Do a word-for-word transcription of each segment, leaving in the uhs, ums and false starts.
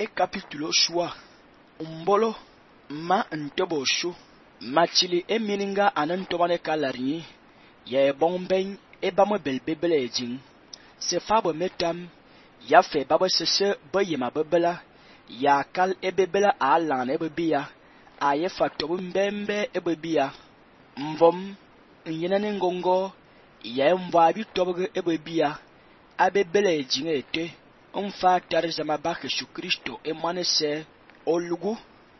e capitulo shua umbolo ma ntobo shu machili e mininga anan tobane kalarni ye bomben e bamo belbebele jing se fabo metam ya fe babo sese bayima bebela ya kal e bebela alan e bebia aye faktobu mbembe e bebia mvom nyinane ngongo ya mvabi tobu e bebia abebele jing ete umfa tarzama bak Yesu Kristo e manese olugu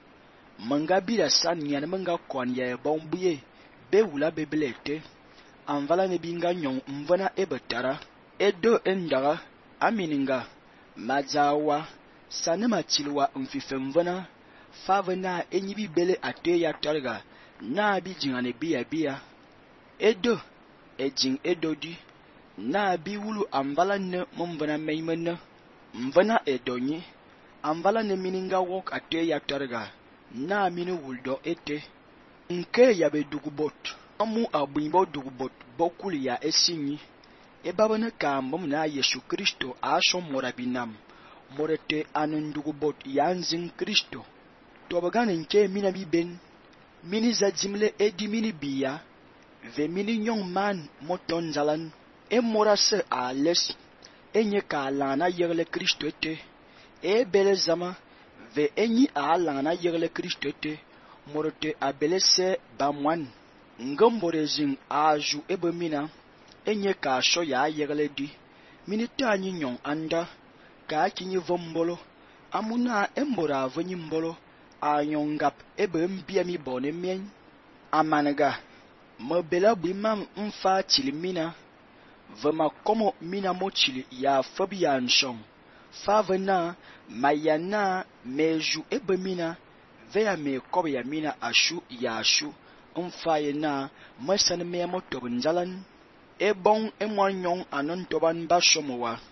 manga bira san nyan manga kon ya bombuye be wula bebelete anvala ne binga nyon mvana e betara edo endaga amininga mazawa sanema chilwa mfife mvana favena enyibi bele ate ya targa na bi jingane biya biya edo ejing edodi na bi wulu anvala ne mvana meimena mvana edonyi anvala ne mininga wok ate ya targa na mini wuldo ete nke ya be dugubot amu abimbo dugubot bokuli ya esinyi ebabana kambom na Yesu Kristo aso morabinam morete anen dugubot yanzin Kristo tobagane nke mina biben mini za jimle edi mini biya ve mini nyong man moton zalan e morase a les enye ka lana yegle Kristo ete e bele zama ve enyi a lana yegle Kristo ete morote abelese bamwan ngomborezin aju ebemina enye ka sho ya yegle di minita anyi nyon anda ka kinyi vombolo amuna embora avanyi mbolo anyongap ebe mbia mi bone mien amanaga mabela bimam mfa chilimina vema komo mina mochili ya fabia nshong favena mayana meju ebemina veya me kobe ya mina ashu ya ashu mfaye na masan me moto bunjalan e bon e moanyon anon toban bashomowa